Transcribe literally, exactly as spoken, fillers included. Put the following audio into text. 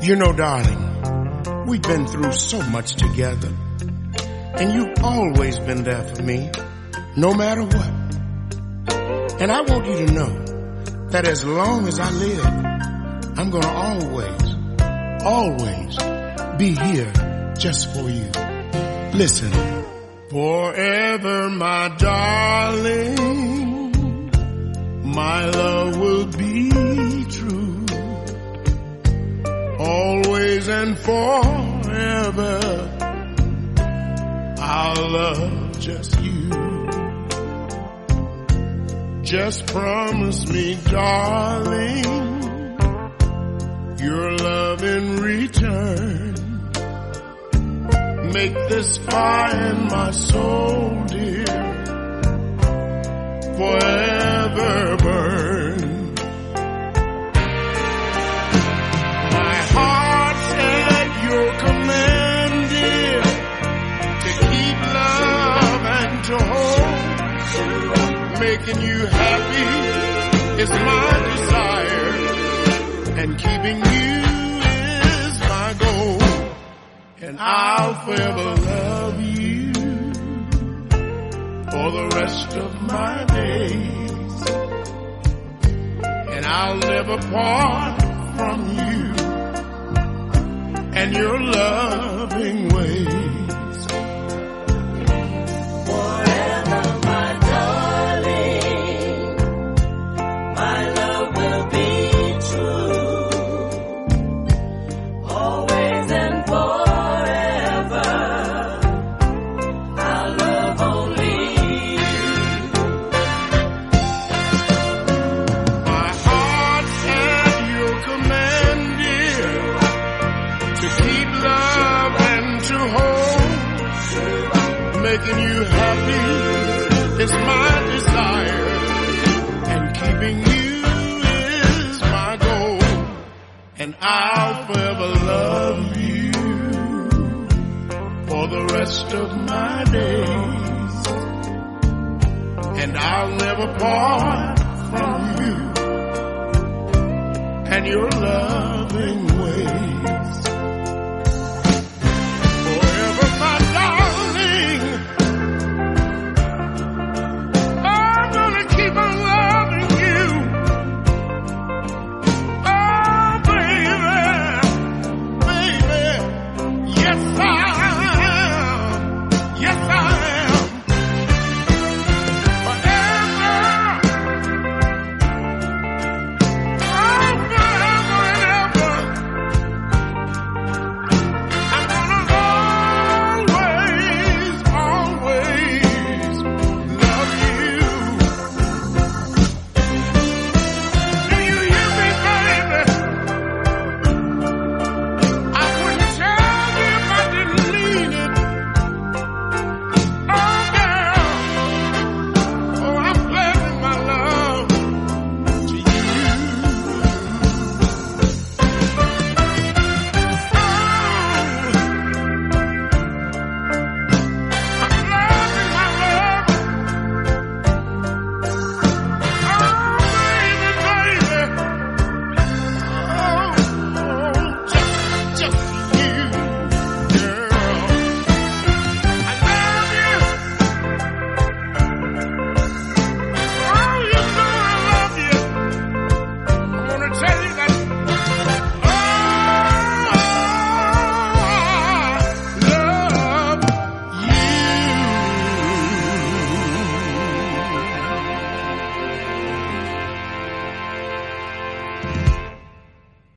You know, darling, we've been through so much together, and you've always been there for me, no matter what. And I want you to know that as long as I live, I'm gonna always, always be here just for you. Listen. Forever, my darling, my love will be true. Always and forever, I'll love just you. Just promise me, darling, your love in return. Make this fire in my soul, dear, forever burn. My heart at your command, dear, to keep love and to hold. Making you happy is my desire, and keeping you is my goal. And I'll forever love you for the rest of my days. And I'll never part from you and your loving ways. Forever, my darling, my love will be true. Always and forever. Making you happy is my desire, and keeping you is my goal. And I'll forever love you for the rest of my days. And I'll never part from you and your loving ways.